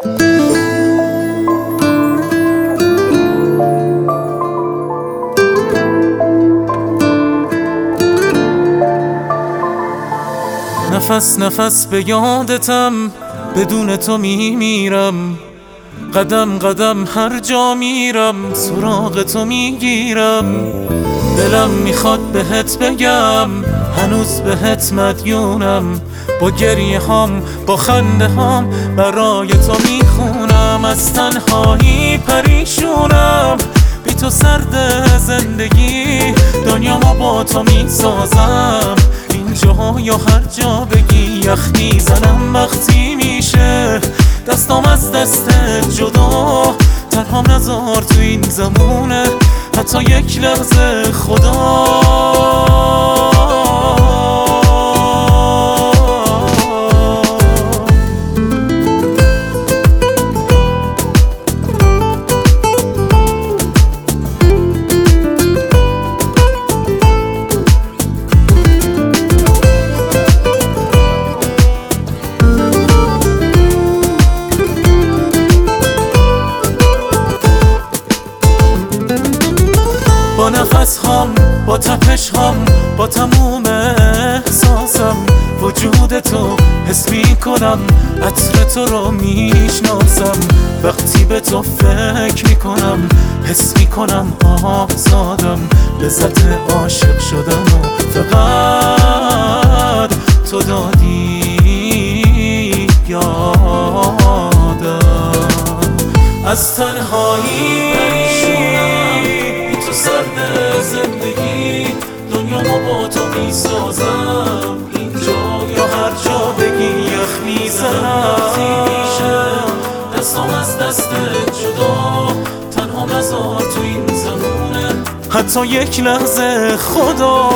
نفس نفس به یادتم، بدون تو میمیرم. قدم قدم هر جا میرم سراغ تو میگیرم. دلم میخواد بهت بگم هنوز بهت مدیونم. با گریه هام با خنده هام برای تو میخونم. از تنهایی پریشونم، بی تو سرد زندگی دنیامو با تو میسازم. اینجا یا هر جا بگی یخ میزنم وقتی میشه دستام از دستت جدا. تنهام نذار تو این زمونه حتی یک لحظه خدا. با نفس هام با تپش هام با تموم احساسم وجود تو حس می کنم. عطر تو رو میشناسم وقتی به تو فکر می کنم. حس می کنم آزادم، لذت عاشق شدن و فقط تو دادی یادم. از تنهایی سرد زندگی دنیامو با تو میسازم. اینجا یا هر جا بگی یخ میزنم. دستام از دست جدا تنها نذار تو این زمونه حتی یک لحظه خدا.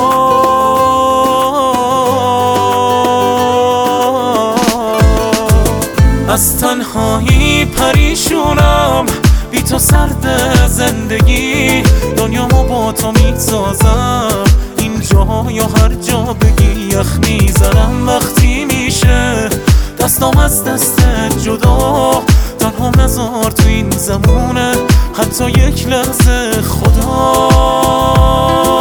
از تنهایی پریشونم، بی تو سرد زندگی دنیامو با تو میسازم. اینجا یا هر جا بگی یخ میزنم وقتی میشه دستام از دست جدا. تنها نذار تو این زمونه حتی یک لحظه خدا.